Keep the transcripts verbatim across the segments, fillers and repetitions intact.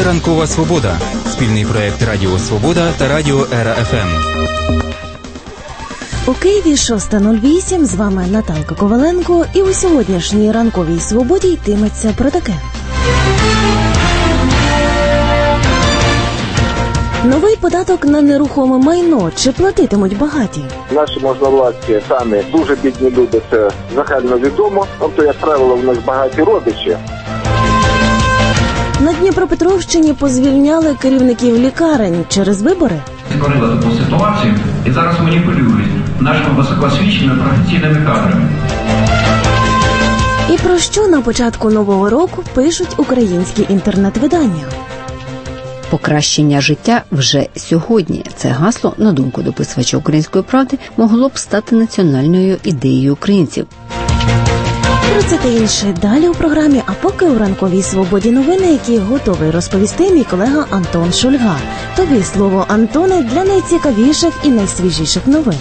«Ранкова Свобода» – спільний проєкт Радіо Свобода та Радіо Ера еф ем. У Києві шоста нуль вісім, з вами Наталка Коваленко, і у сьогоднішній «Ранковій Свободі» йтиметься про таке. Новий податок на нерухоме майно. Чи платитимуть багаті? Наші можновладці самі дуже бідні люди, це загальновідомо. Тобто, як правило, в нас багаті родичі. На Дніпропетровщині позвільняли керівників лікарень через вибори. Створили таку ситуацію і зараз маніпулюють нашими високоосвіченими професійними кадрами. І про що на початку нового року пишуть українські інтернет-видання? Покращення життя вже сьогодні. Це гасло, на думку дописувача «Української правди», могло б стати національною ідеєю українців. Про це та інше далі у програмі, а поки у «Ранковій Свободі» новини, які готовий розповісти мій колега Антон Шульга. Тобі слово, Антоне, для найцікавіших і найсвіжіших новин.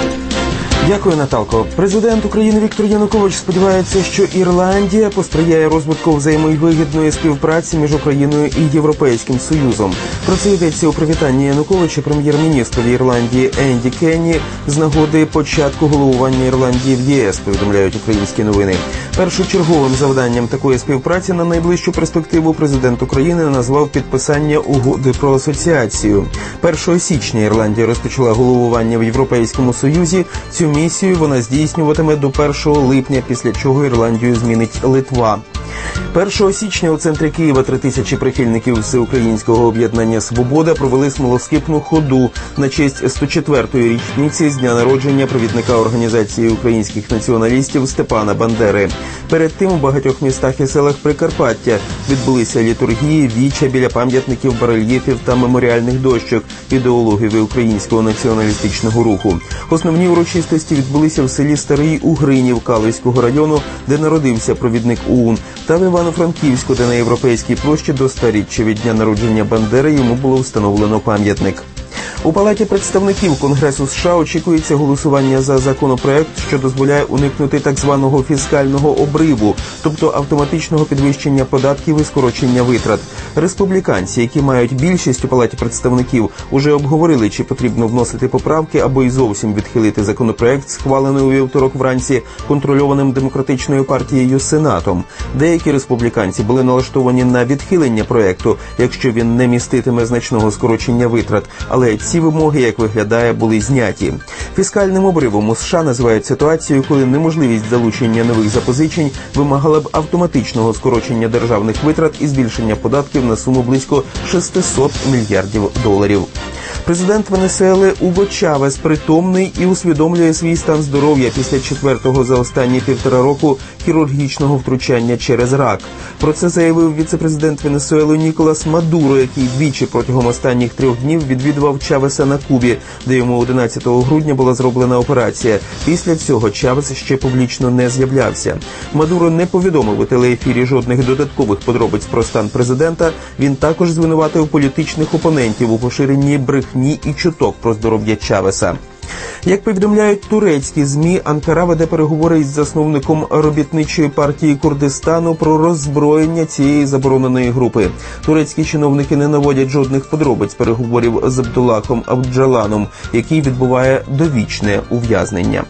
Дякую, Наталко. Президент України Віктор Янукович сподівається, що Ірландія посприяє розвитку взаємовигідної співпраці між Україною і Європейським Союзом. Про це йдеться у привітанні Януковича прем'єр-міністрові Ірландії Енді Кенні з нагоди початку головування Ірландії в ЄС, повідомляють українські новини. Першочерговим завданням такої співпраці на найближчу перспективу президент України назвав підписання угоди про асоціацію. першого січня Ірландія розпочала головування в Європейському Союзі. Цю місію вона здійснюватиме до першого липня, після чого Ірландію змінить Литва. першого січня у центрі Києва три тисячі прихильників всеукраїнського об'єднання «Свобода» провели смолоскипну ходу на честь сто четвертої річниці з дня народження провідника Організації українських націоналістів Степана Бандери. Перед тим у багатьох містах і селах Прикарпаття відбулися літургії, віча біля пам'ятників, барельєфів та меморіальних дощок ідеологів українського націоналістичного руху. Основні урочистості відбулися в селі Старий Угринів Калузького району, де народився провідник ОУН, та в Івано-Франківську, де на Європейській площі до сторіччя від дня народження Бандери йому було встановлено пам'ятник. У Палаті представників Конгресу США очікується голосування за законопроект, що дозволяє уникнути так званого фіскального обриву, тобто автоматичного підвищення податків і скорочення витрат. Республіканці, які мають більшість у Палаті представників, уже обговорили, чи потрібно вносити поправки або й зовсім відхилити законопроект, схвалений у вівторок вранці контрольованим Демократичною партією Сенатом. Деякі республіканці були налаштовані на відхилення проекту, якщо він не міститиме значного скорочення витрат, але ці вимоги, як виглядає, були зняті. Фіскальним обривом у США називають ситуацію, коли неможливість залучення нових запозичень вимагала б автоматичного скорочення державних витрат і збільшення податків на суму близько шістсот мільярдів доларів. Президент Венесуели Уго Чавес притомний і усвідомлює свій стан здоров'я після четвертого за останні півтора року хірургічного втручання через рак. Про це заявив віце-президент Венесуели Ніколас Мадуро, який двічі протягом останніх трьох днів відвідував Чавеса на Кубі, де йому одинадцятого грудня була зроблена операція. Після цього Чавес ще публічно не з'являвся. Мадуро не повідомив у телеефірі жодних додаткових подробиць про стан президента. Він також звинуватив політичних опонентів у поширенні брехні і чуток про здоров'я Чавеса. Як повідомляють турецькі ЗМІ, Анкара веде переговори із засновником робітничої партії Курдистану про роззброєння цієї забороненої групи. Турецькі чиновники не наводять жодних подробиць переговорів з Абдуллахом Абджаланом, який відбуває довічне ув'язнення.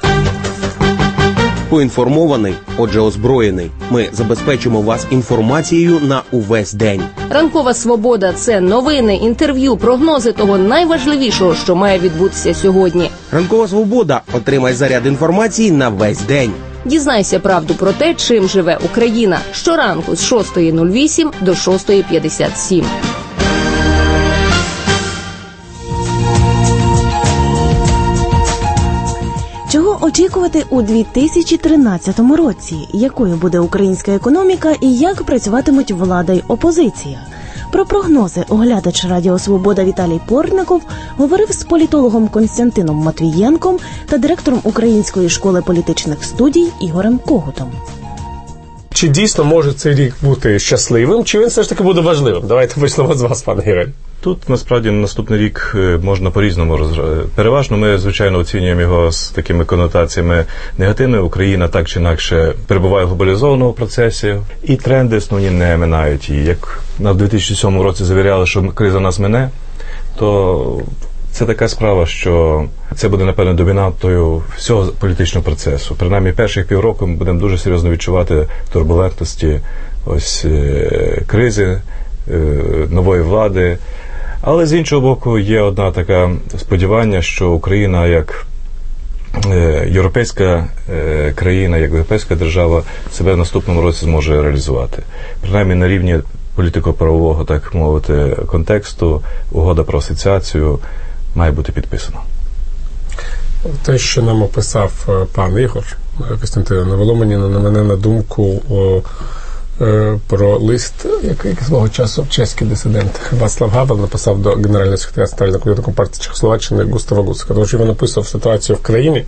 Поінформований, отже озброєний. Ми забезпечимо вас інформацією на увесь день. Ранкова Свобода – це новини, інтерв'ю, прогнози того найважливішого, що має відбутися сьогодні. Ранкова Свобода. Отримай заряд інформації на весь день. Дізнайся правду про те, чим живе Україна. Щоранку з шостої нуль вісім до шостої п'ятдесят сім. Чого очікувати у дві тисячі тринадцятому році? Якою буде українська економіка і як працюватимуть влада й опозиція? Про прогнози оглядач Радіо Свобода Віталій Портников говорив з політологом Костянтином Матвієнком та директором Української школи політичних студій Ігорем Когутом. Чи дійсно може цей рік бути щасливим, чи він все ж таки буде важливим? Давайте почнемо з вас, пане Ігор. Тут, насправді, наступний рік можна по-різному розглядати. Переважно ми, звичайно, оцінюємо його з такими конотаціями негативними. Україна так чи інакше перебуває в глобалізованому процесі, і тренди основні не минають її. Як на дві тисячі сьомому році завіряли, що криза нас мине, то це така справа, що це буде, напевно, домінантою всього політичного процесу. Принаймні, перших півроку ми будемо дуже серйозно відчувати турбулентності ось е, кризи, е, нової влади. Але, з іншого боку, є одна така сподівання, що Україна як е, європейська е, країна, як європейська держава себе в наступному році зможе реалізувати. Принаймні, на рівні політико-правового, так мовити, контексту, угода про асоціацію має бути підписано. Те, що нам описав пан Ігор Костянтин, навело мені на мене на думку о, е, про лист, який свого часу чеський дисидент Вацлав Гавел написав до генерального секретаря Центрального комітету Компартії Чехословаччини Густава Гуцика. Тому що він описував ситуацію в країні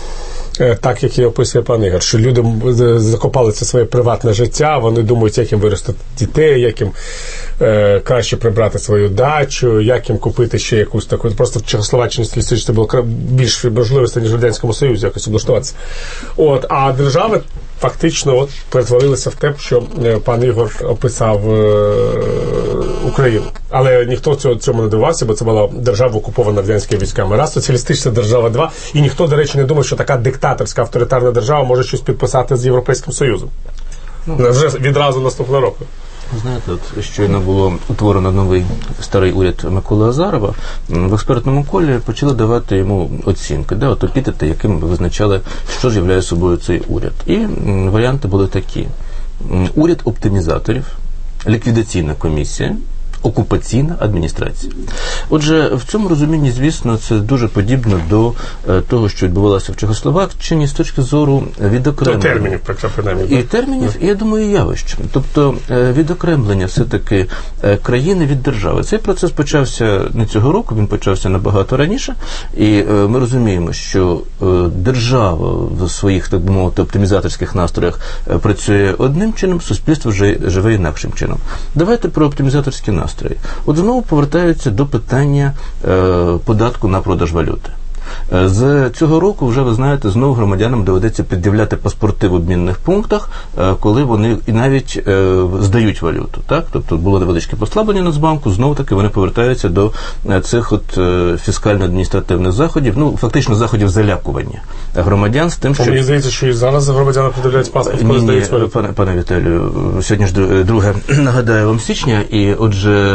так, як її описує пан Ігор, що люди закопали це своє приватне життя, вони думають, як їм виростити дітей, як їм е, краще прибрати свою дачу, як їм купити ще якусь таку. Просто в Чехословаччині статистично було більш можливостей, ніж в Радянському Союзі якось облаштуватися. От, а держави фактично от перетворилися в те, що пан Ігор описав е, Україну. Але ніхто цього, цьому не дивився, бо це була держава окупована радянськими військами. Раз, соціалістична держава, два. І ніхто, до речі, не думав, що така диктаторська авторитарна держава може щось підписати з Європейським Союзом. Ну, вже відразу наступного року. Знаєте, от щойно було утворено новий старий уряд Миколи Азарова, в експертному колі почали давати йому оцінки, де от епітети, яким визначали, що ж являє собою цей уряд. І варіанти були такі: уряд оптимізаторів, ліквідаційна комісія, окупаційна адміністрація. Отже, в цьому розумінні, звісно, це дуже подібно до е, того, що відбувалося в Чехословаччині з точки зору відокремлення. До термінів, принаймні. І термінів, і, я думаю, явищ. Тобто, е, відокремлення все-таки е, країни від держави. Цей процес почався не цього року, він почався набагато раніше. І е, ми розуміємо, що е, держава в своїх, так би мовити, оптимізаторських настроях е, працює одним чином, суспільство вже живе інакшим чином. Давайте про оптимізаторські настрої. От знову повертаються до питання е, податку на продаж валюти. З цього року вже, ви знаєте, знову громадянам доведеться пред'являти паспорти в обмінних пунктах, коли вони і навіть е, здають валюту. Так? Тобто було невеличке послаблення Нацбанку, знову таки вони повертаються до цих от фіскально-адміністративних заходів, ну, фактично заходів залякування громадян з тим, що... Мені здається, що і зараз громадяни пред'являють паспорт, коли здають валюту. Пане, пане Віталію, сьогодні ж друге, нагадаю вам, січня, і отже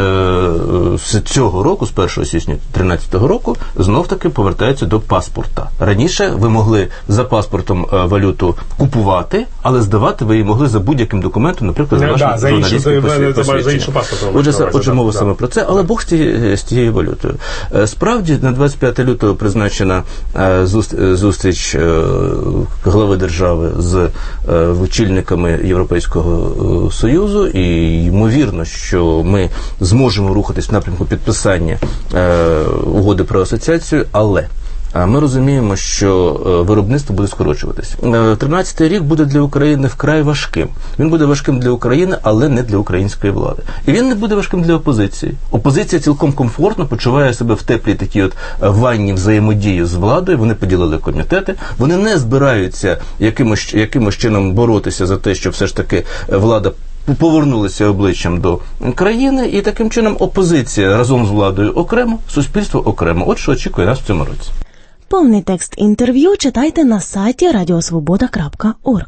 з цього року, з першого січня тринадцятого року, знов таки повертаються до паспорта. Раніше ви могли за паспортом валюту купувати, але здавати ви її могли за будь-яким документом, наприклад, за вашим да, журналістським посвідченням. Отже, отже, мова да. саме про це, але Бог з тією, з тією валютою. Справді, на двадцять п'яте лютого призначена зустріч глави держави з очільниками Європейського Союзу, і ймовірно, що ми зможемо рухатись в напрямку підписання угоди про асоціацію, але ми розуміємо, що виробництво буде скорочуватися. тринадцятий рік буде для України вкрай важким. Він буде важким для України, але не для української влади. І він не буде важким для опозиції. Опозиція цілком комфортно почуває себе в теплій такій от ванні взаємодії з владою. Вони поділили комітети. Вони не збираються якимось, якимось чином боротися за те, що все ж таки влада повернулися обличчям до країни, і таким чином опозиція разом з владою окремо, суспільство окремо. От що очікує нас в цьому році. Повний текст інтерв'ю читайте на сайті радіосвобода крапка орг.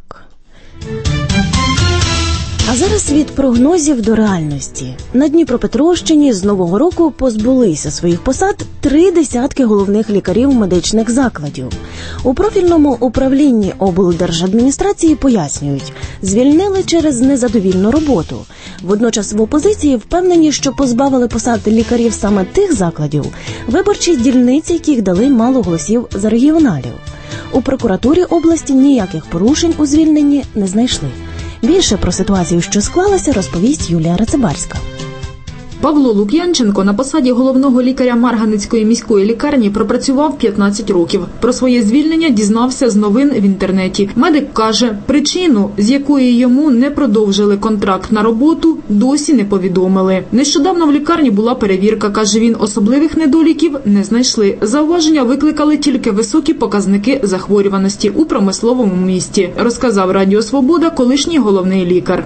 А зараз від прогнозів до реальності. На Дніпропетровщині з нового року позбулися своїх посад три десятки головних лікарів медичних закладів. У профільному управлінні облдержадміністрації пояснюють, звільнили через незадовільну роботу. Водночас в опозиції впевнені, що позбавили посад лікарів саме тих закладів, виборчі дільниці, яких дали мало голосів за регіоналів. У прокуратурі області ніяких порушень у звільненні не знайшли. Більше про ситуацію, що склалася, розповість Юлія Рацебарська. Павло Лук'янченко на посаді головного лікаря Марганецької міської лікарні пропрацював п'ятнадцять років. Про своє звільнення дізнався з новин в інтернеті. Медик каже, причину, з якої йому не продовжили контракт на роботу, досі не повідомили. Нещодавно в лікарні була перевірка, каже він, особливих недоліків не знайшли. Зауваження викликали тільки високі показники захворюваності у промисловому місті, розказав Радіо Свобода колишній головний лікар.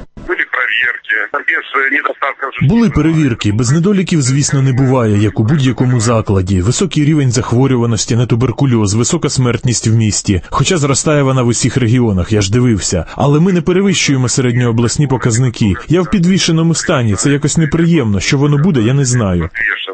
Були перевірки. Без недоліків, звісно, не буває, як у будь-якому закладі. Високий рівень захворюваності на туберкульоз, висока смертність в місті. Хоча зростає вона в усіх регіонах, я ж дивився. Але ми не перевищуємо середньообласні показники. Я в підвішеному стані, це якось неприємно. Що воно буде, я не знаю.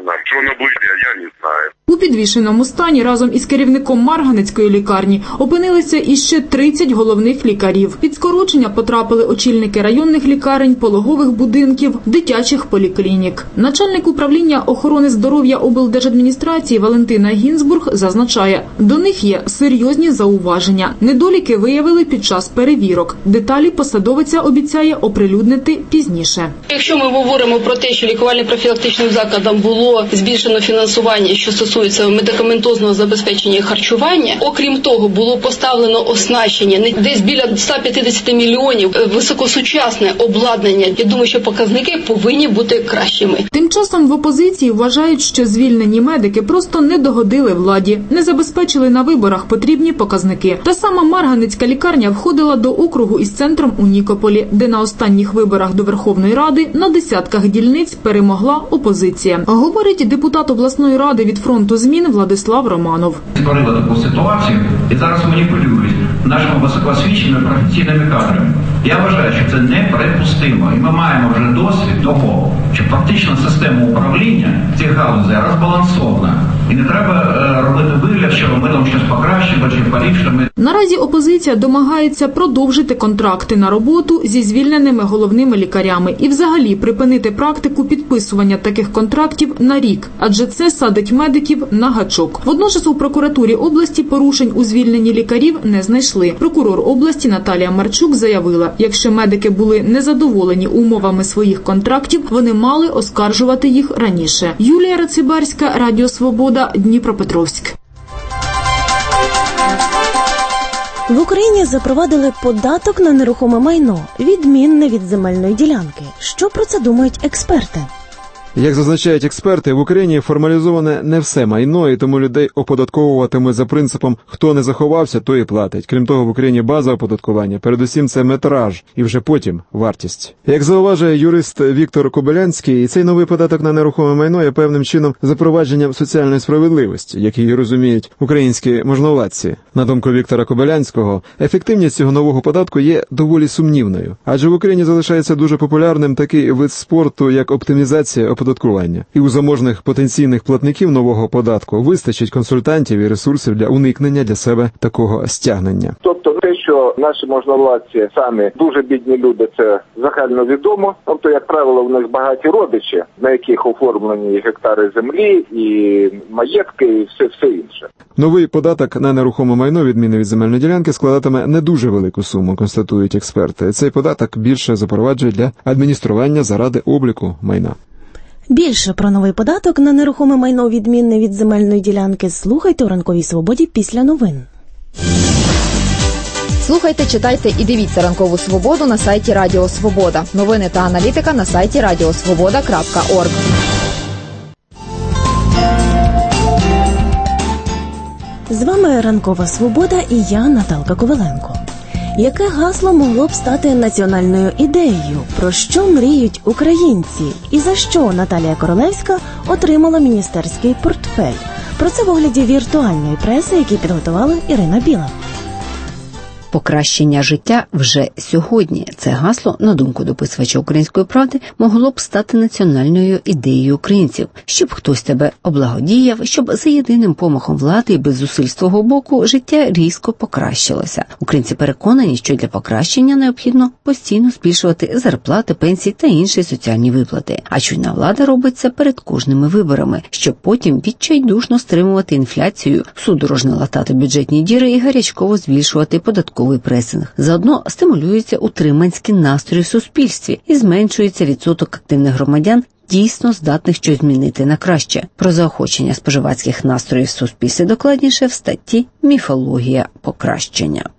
У підвішеному стані разом із керівником Марганецької лікарні опинилися іще тридцять головних лікарів. Під скорочення потрапили очільники районних лікарень, пологових будинків, дитячих поліклінік. Начальник управління охорони здоров'я облдержадміністрації Валентина Гінзбург зазначає, до них є серйозні зауваження. Недоліки виявили під час перевірок. Деталі посадовиця обіцяє оприлюднити пізніше. Якщо ми говоримо про те, що лікувально-профілактичним закладам було збільшено фінансування, що стосується медикаментозного забезпечення і харчування, окрім того, було поставлено оснащення десь біля ста п'ятдесят мільйонів, високосучасне обладнання. Я думаю, що показники повинні бути кращими. Тим часом в опозиції вважають, що звільнені медики просто не догодили владі, не забезпечили на виборах потрібні показники. Та сама Марганецька лікарня входила до округу із центром у Нікополі, де на останніх виборах до Верховної Ради на десятках дільниць перемогла опозиція. Говорить депутат обласної ради від фронту змін Владислав Романов. Створили таку ситуацію і зараз маніпулюють нашими високоосвіченими професійними кадрами. Я вважаю, що це неприпустимо. І ми маємо вже досвід того, що фактично система управління цих галузей розбалансована. І не треба е, робити вигляд, що ми там щось покращимо чи поліпшимо. Наразі опозиція домагається продовжити контракти на роботу зі звільненими головними лікарями і взагалі припинити практику підписування таких контрактів на рік, адже це садить медиків на гачок. Водночас у прокуратурі області порушень у звільненні лікарів не знайшли. Прокурор області Наталія Марчук заявила, якщо медики були незадоволені умовами своїх контрактів, вони мали оскаржувати їх раніше. Юлія Рацибарська, Радіо Свобода, Дніпропетровськ. В Україні запровадили податок на нерухоме майно, відмінне від земельної ділянки. Що про це думають експерти? Як зазначають експерти, в Україні формалізоване не все майно, і тому людей оподатковуватимуть за принципом «хто не заховався, той і платить». Крім того, в Україні база оподаткування, передусім це метраж, і вже потім вартість. Як зауважує юрист Віктор Кобилянський, цей новий податок на нерухоме майно є певним чином запровадженням соціальної справедливості, як її розуміють українські можновладці. На думку Віктора Кобилянського, ефективність цього нового податку є доволі сумнівною, адже в Україні залишається дуже популярним такий вид спорту, як оптимізація оподаткування. І у заможних потенційних платників нового податку вистачить консультантів і ресурсів для уникнення для себе такого стягнення. Тобто те, що наші можновладці самі дуже бідні люди, це загальновідомо. Тобто, як правило, в них багаті родичі, на яких оформлені гектари землі, і маєтки, і все, все інше. Новий податок на нерухоме майно, відмінний від земельної ділянки, складатиме не дуже велику суму, констатують експерти. Цей податок більше запроваджує для адміністрування заради обліку майна. Більше про новий податок на нерухоме майно, відмінне від земельної ділянки, слухайте у «Ранковій свободі» після новин. Слухайте, читайте і дивіться «Ранкову свободу» на сайті Радіо Свобода. Новини та аналітика на сайті радіосвобода крапка орг. З вами «Ранкова свобода» і я, Наталка Коваленко. Яке гасло могло б стати національною ідеєю? Про що мріють українці? І за що Наталія Королевська отримала міністерський портфель? Про це в огляді віртуальної преси, який підготувала Ірина Біла. Покращення життя вже сьогодні. Це гасло, на думку дописувача «Української правди», могло б стати національною ідеєю українців, щоб хтось тебе облагодіяв, щоб за єдиним помахом влади і без зусиль з твого боку життя різко покращилося. Українці переконані, що для покращення необхідно постійно збільшувати зарплати, пенсії та інші соціальні виплати. А чуйна влада робить це перед кожними виборами, щоб потім відчайдушно стримувати інфляцію, судорожно латати бюджетні діри і гарячково збільшувати податкові пресинг. Заодно стимулюються утриманські настрої в суспільстві і зменшується відсоток активних громадян дійсно здатних щось змінити на краще. Про заохочення споживацьких настроїв в суспільстві докладніше в статті «Міфологія покращення».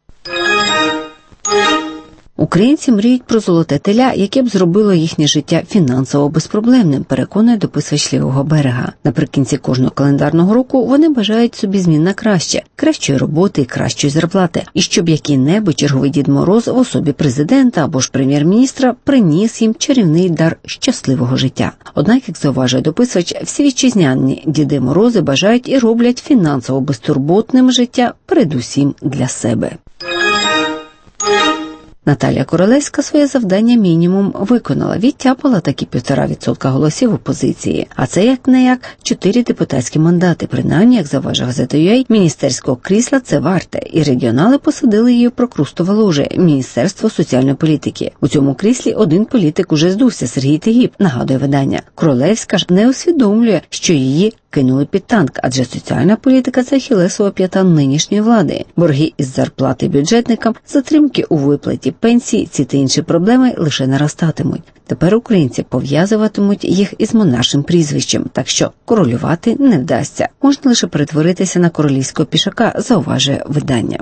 Українці мріють про золоте теля, яке б зробило їхнє життя фінансово безпроблемним, переконує дописувач «Лівого берега». Наприкінці кожного календарного року вони бажають собі змін на краще, кращої роботи і кращої зарплати. І щоб який-небудь черговий Дід Мороз в особі президента або ж прем'єр-міністра приніс їм чарівний дар щасливого життя. Однак, як зауважує дописувач, всі вітчизняні Діди Морози бажають і роблять фінансово безтурботним життя передусім для себе. Наталія Королевська своє завдання мінімум виконала, відтяпала такі півтора відсотка голосів опозиції. А це як-не-як чотири депутатські мандати, принаймні, як заважає газета ю ей, міністерського крісла це варте. І регіонали посадили її в прокрустове ложе – Міністерство соціальної політики. У цьому кріслі один політик уже здувся – Сергій Тегіб, нагадує видання. Королевська ж не усвідомлює, що її кинули під танк, адже соціальна політика – це ахілесова п'ята нинішньої влади. Борги із зарплати бюджетникам, затримки у виплаті пенсії, ці та інші проблеми лише наростатимуть. Тепер українці пов'язуватимуть їх із монаршим прізвищем, так що королювати не вдасться. Можна лише перетворитися на королівського пішака, зауважує видання.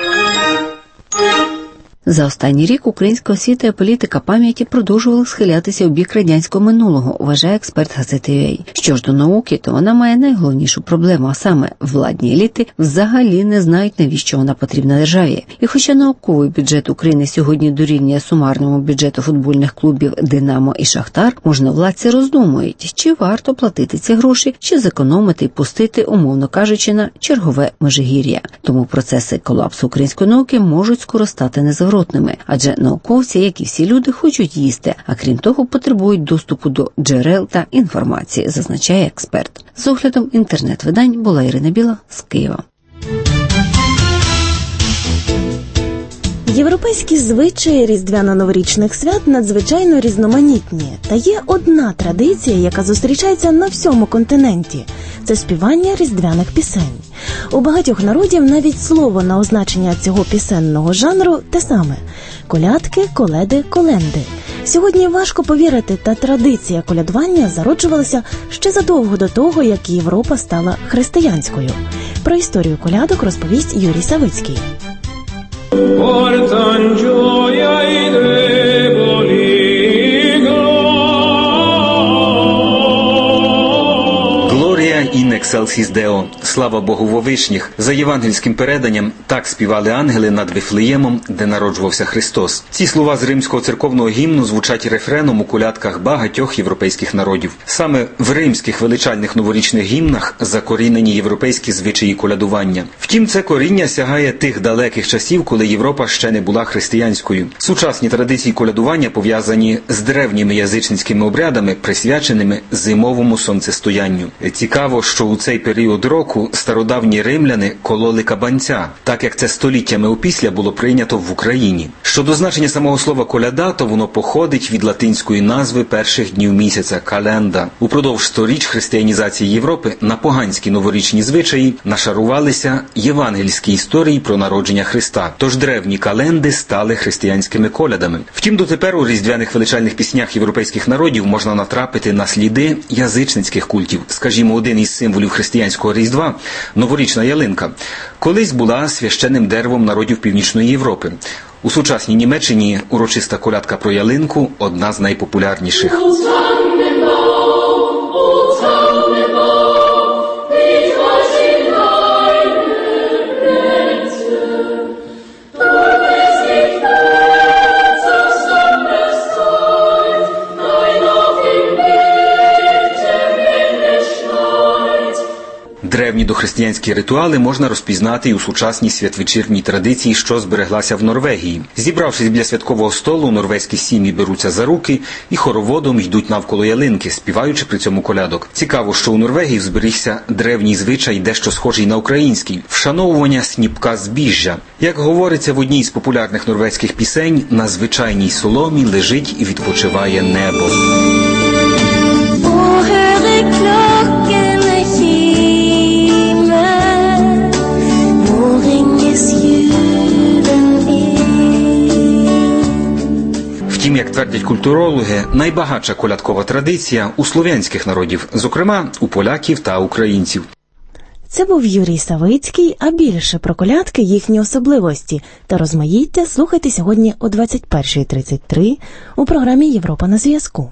За останній рік українська освіта і політика пам'яті продовжували схилятися у бік радянського минулого, вважає експерт газети ю ей. Що ж до науки, то вона має найголовнішу проблему, а саме владні еліти взагалі не знають, навіщо вона потрібна державі. І хоча науковий бюджет України сьогодні дорівнює сумарному бюджету футбольних клубів «Динамо» і «Шахтар», можновладці роздумують, чи варто платити ці гроші, чи зекономити і пустити, умовно кажучи, на чергове Межигір'я. Тому процеси колапсу української науки можуть скоро стати незавротними. Адже науковці, як і всі люди, хочуть їсти, а крім того потребують доступу до джерел та інформації, зазначає експерт. З оглядом інтернет-видань була Ірина Біла з Києва. Європейські звичаї різдвяно-новорічних свят надзвичайно різноманітні. Та є одна традиція, яка зустрічається на всьому континенті – це співання різдвяних пісень. У багатьох народів навіть слово на означення цього пісенного жанру те саме – колядки, коледи, коленди. Сьогодні важко повірити, та традиція колядування зароджувалася ще задовго до того, як Європа стала християнською. Про історію колядок розповість Юрій Савицький. Portan gioia i deboli, Gloria in excelsis Deo. Слава Богу во вишніх. За євангельським переданням, так співали ангели над Вифлеємом, де народжувався Христос. Ці слова з римського церковного гімну звучать рефреном у колядках багатьох європейських народів. Саме в римських величальних новорічних гімнах закорінені європейські звичаї колядування. Втім, це коріння сягає тих далеких часів, коли Європа ще не була християнською. Сучасні традиції колядування пов'язані з древніми язичницькими обрядами, присвяченими зимовому сонцестоянню. Цікаво, що у цей період року стародавні римляни кололи кабанця, так як це століттями опісля було прийнято в Україні. Щодо значення самого слова «коляда», то воно походить від латинської назви перших днів місяця – «календа». Упродовж сторіч християнізації Європи на поганські новорічні звичаї нашарувалися євангельські історії про народження Христа. Тож древні календи стали християнськими колядами. Втім, дотепер у різдвяних величальних піснях європейських народів можна натрапити на сліди язичницьких культів. Скажімо, один із символів християнського Різдва – новорічна ялинка – колись була священним деревом народів Північної Європи. У сучасній Німеччині урочиста колядка про ялинку – одна з найпопулярніших. Древні дохристиянські ритуали можна розпізнати і у сучасній святвечірній традиції, що збереглася в Норвегії. Зібравшись біля святкового столу, норвезькі сім'ї беруться за руки і хороводом йдуть навколо ялинки, співаючи при цьому колядок. Цікаво, що у Норвегії зберігся древній звичай, дещо схожий на український – вшановування сніпка збіжжя. Як говориться в одній з популярних норвезьких пісень, на звичайній соломі лежить і відпочиває небо. Втім, як твердять культурологи, найбагатша колядкова традиція у слов'янських народів, зокрема у поляків та українців. Це був Юрій Савицький, а більше про колядки, їхні особливості та розмаїття слухайте сьогодні о двадцять перша тридцять три у програмі «Європа на зв'язку».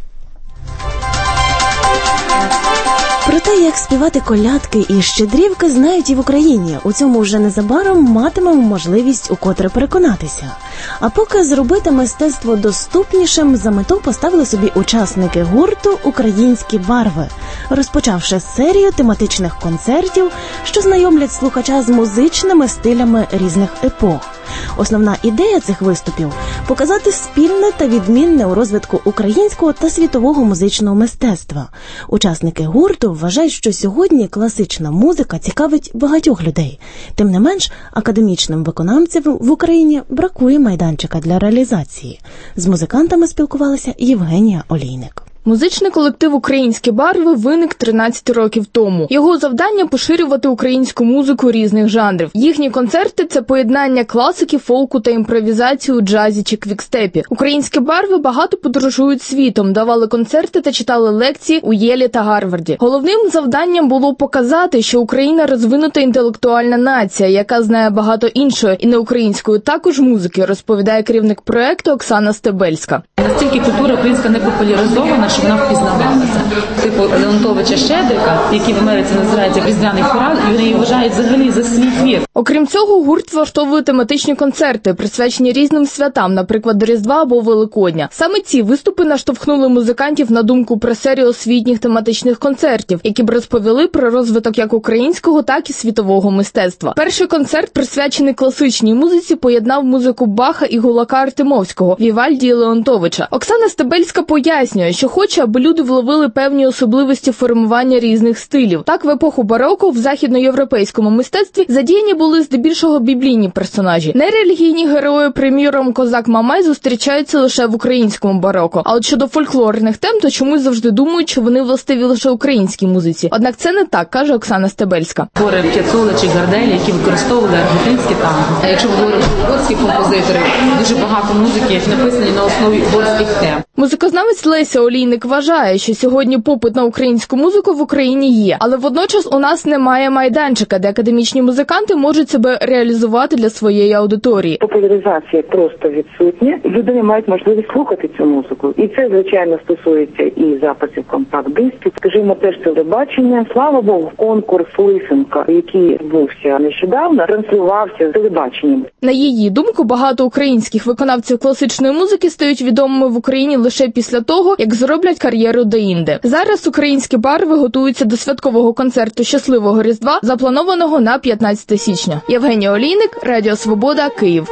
Про те, як співати колядки і щедрівки, знають і в Україні. У цьому вже незабаром матимемо можливість укотре переконатися. А поки зробити мистецтво доступнішим, за мету поставили собі учасники гурту «Українські барви», розпочавши серію тематичних концертів, що знайомлять слухача з музичними стилями різних епох. Основна ідея цих виступів – показати спільне та відмінне у розвитку українського та світового музичного мистецтва. Учасники гурту вважають, що сьогодні класична музика цікавить багатьох людей. Тим не менш, академічним виконавцям в Україні бракує майданчика для реалізації. З музикантами спілкувалася Євгенія Олійник. Музичний колектив «Українські барви» виник тринадцять років тому. Його завдання – поширювати українську музику різних жанрів. Їхні концерти – це поєднання класики, фолку та імпровізації у джазі чи квікстепі. «Українські барви» багато подорожують світом, давали концерти та читали лекції у Єлі та Гарварді. Головним завданням було показати, що Україна – розвинута інтелектуальна нація, яка знає багато іншої і неукраїнської також музики, розповідає керівник проєкту Оксана Стебельська. Настільки культура українська не популяризована, щоб вона впізнавалася. Типу Леонтовича Щедрика, який в Америці називається «Різдвяний хорал», і вони її вважають взагалі за свій твір. Окрім цього, гурт влаштовує тематичні концерти, присвячені різним святам, наприклад, до Різдва або Великодня. Саме ці виступи наштовхнули музикантів на думку про серію освітніх тематичних концертів, які б розповіли про розвиток як українського, так і світового мистецтва. Перший концерт, присвячений класичній музиці, поєднав музику Баха і Гулака Артемовського, Вівальді і Леонтовича. Оксана Стебельська пояснює, що хоче, аби люди вловили певні особливості формування різних стилів. Так, в епоху бароко в західноєвропейському мистецтві задіяні були здебільшого біблійні персонажі. Нерелігійні герої, приміром Козак Мамай, зустрічаються лише в українському бароко. А от щодо фольклорних тем, то чомусь завжди думають, що вони властиві лише українській музиці. Однак це не так, каже Оксана Стебельська. Твори П'яцола чи Гарделі, які використовували аргентинські танго. А якщо ви говорите про угорські композитори, дуже багато музики написані на основі угорських тем. Музикознавець Леся Олійник вважає, що сьогодні попит на українську музику в Україні є, але водночас у нас немає майданчика, де академічні музиканти можуть себе реалізувати для своєї аудиторії. Популяризація просто відсутня. Люди мають можливість слухати цю музику. І це, звичайно, стосується і записів компакт-дисків. Скажімо, теж телебачення. Слава Богу, конкурс «Лисенка», який відбувся нещодавно, транслювався з телебаченням. На її думку, багато українських виконавців класичної музики стають відомими в Україні лише після того, як зроблять кар'єру деінде. Зараз «Українські барви» готуються до святкового концерту «Щасливого Різдва», запланованого на п'ятнадцяте січня. Євгенія Олійник, Радіо Свобода, Київ.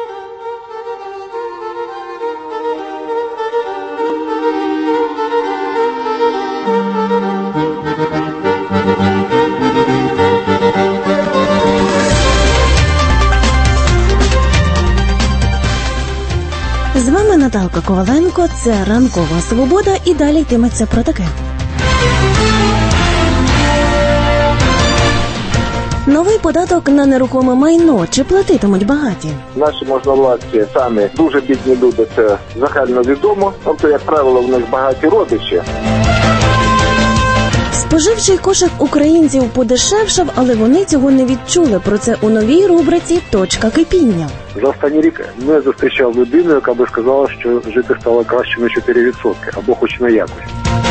З вами Наталка Коваленко, це «Ранкова Свобода» і далі йтиметься про таке. Новий податок на нерухоме майно. Чи платитимуть багаті? Наші можновладці самі дуже бідні люди, це загальновідомо. Тобто, як правило, в них багаті родичі. Споживчий кошик українців подешевшав, але вони цього не відчули. Про це у новій рубриці «Точка кипіння». За останній рік не зустрічав людину, яка би сказала, що жити стало краще на чотири відсотки, або хоч на якось.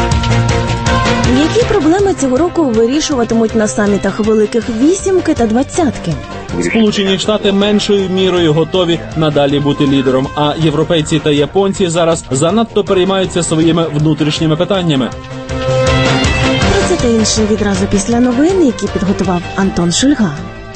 Які проблеми цього року вирішуватимуть на самітах великих вісімки та двадцятки? Сполучені Штати меншою мірою готові надалі бути лідером, а європейці та японці зараз занадто переймаються своїми внутрішніми питаннями. Про це та інше відразу після новин, які підготував Антон Шульга.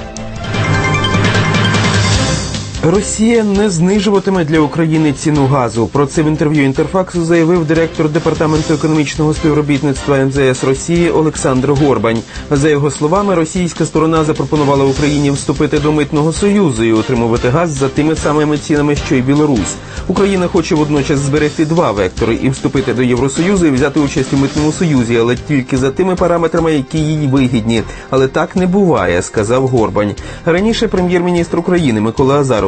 Росія не знижуватиме для України ціну газу. Про це в інтерв'ю «Інтерфаксу» заявив директор Департаменту економічного співробітництва ем зет ес Росії Олександр Горбань. За його словами, російська сторона запропонувала Україні вступити до Митного Союзу і отримувати газ за тими самими цінами, що й Білорусь. Україна хоче водночас зберегти два вектори – і вступити до Євросоюзу, і взяти участь у Митному Союзі, але тільки за тими параметрами, які їй вигідні. Але так не буває, сказав Горбань. Раніше прем'єр-міністр України Микола Азаров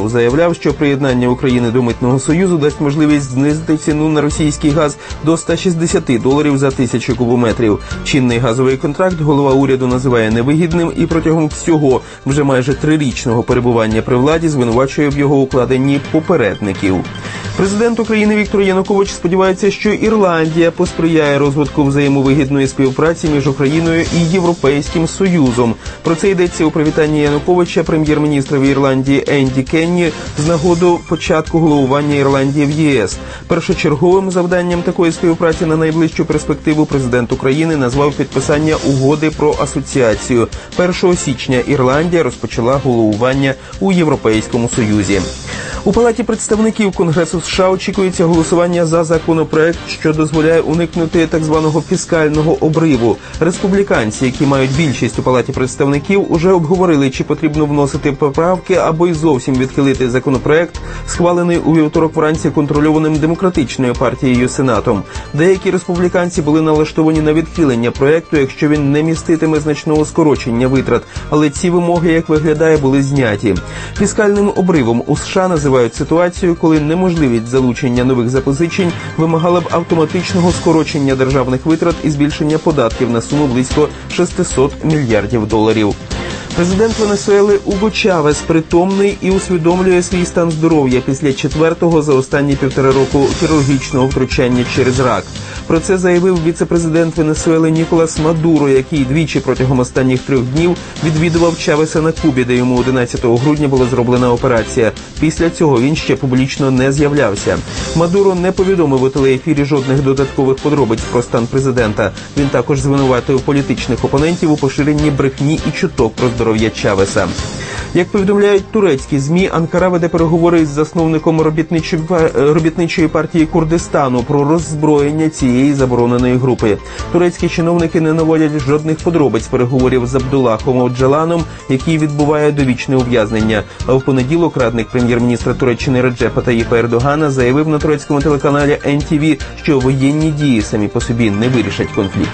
Лавров заявляв, що приєднання України до Митного Союзу дасть можливість знизити ціну на російський газ до ста шістдесяти доларів за тисячу кубометрів. Чинний газовий контракт голова уряду називає невигідним і протягом всього вже майже трирічного перебування при владі звинувачує в його укладенні попередників. Президент України Віктор Янукович сподівається, що Ірландія посприяє розвитку взаємовигідної співпраці між Україною і Європейським Союзом. Про це йдеться у привітанні Януковича прем'єр-міністрові Ірландії Енді Кенні з нагоду початку головування Ірландії в ЄС. Першочерговим завданням такої співпраці на найближчу перспективу президент України назвав підписання угоди про асоціацію. першого січня Ірландія розпочала головування у Європейському Союзі. У Палаті представників Конгресу США очікується голосування за законопроект, що дозволяє уникнути так званого фіскального обриву. Республіканці, які мають більшість у Палаті представників, уже обговорили, чи потрібно вносити поправки або й зовсім відхилити законопроект, схвалений у вівторок вранці контрольованим демократичною партією Сенатом. Деякі республіканці були налаштовані на відхилення проекту, якщо він не міститиме значного скорочення витрат, але ці вимоги, як виглядає, були зняті. Фіскальним обривом у США називають ситуацію, коли неможливість залучення нових запозичень вимагала б автоматичного скорочення державних витрат і збільшення податків на суму близько шістсот мільярдів доларів. Президент Венесуели Уго Чавес притомний і усвідомлює свій стан здоров'я після четвертого за останні півтора року хірургічного втручання через рак. Про це заявив віце-президент Венесуели Ніколас Мадуро, який двічі протягом останніх трьох днів відвідував Чавеса на Кубі, де йому одинадцятого грудня була зроблена операція. Після цього він ще публічно не з'являвся. Мадуро не повідомив у телеефірі жодних додаткових подробиць про стан президента. Він також звинуватив політичних опонентів у поширенні брехні і чуток про здоров'я Чавеса. Як повідомляють турецькі ЗМІ, Анкара веде переговори із засновником робітничої, робітничої партії Курдистану про роззброєння цієї забороненої групи. Турецькі чиновники не наводять жодних подробиць переговорів з Абдуллахом Оджаланом, який відбуває довічне ув'язнення. А в понеділок радник прем'єр-міністра Туреччини Реджепа Таїпа Ердогана заявив на турецькому телеканалі ен ті ві, що воєнні дії самі по собі не вирішать конфлікт.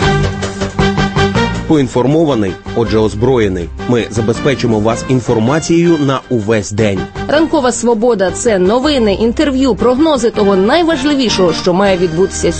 Поінформований, отже озброєний. Ми забезпечимо вас інформацією на увесь день. Ранкова свобода – це новини, інтерв'ю, прогнози того найважливішого, що має відбутися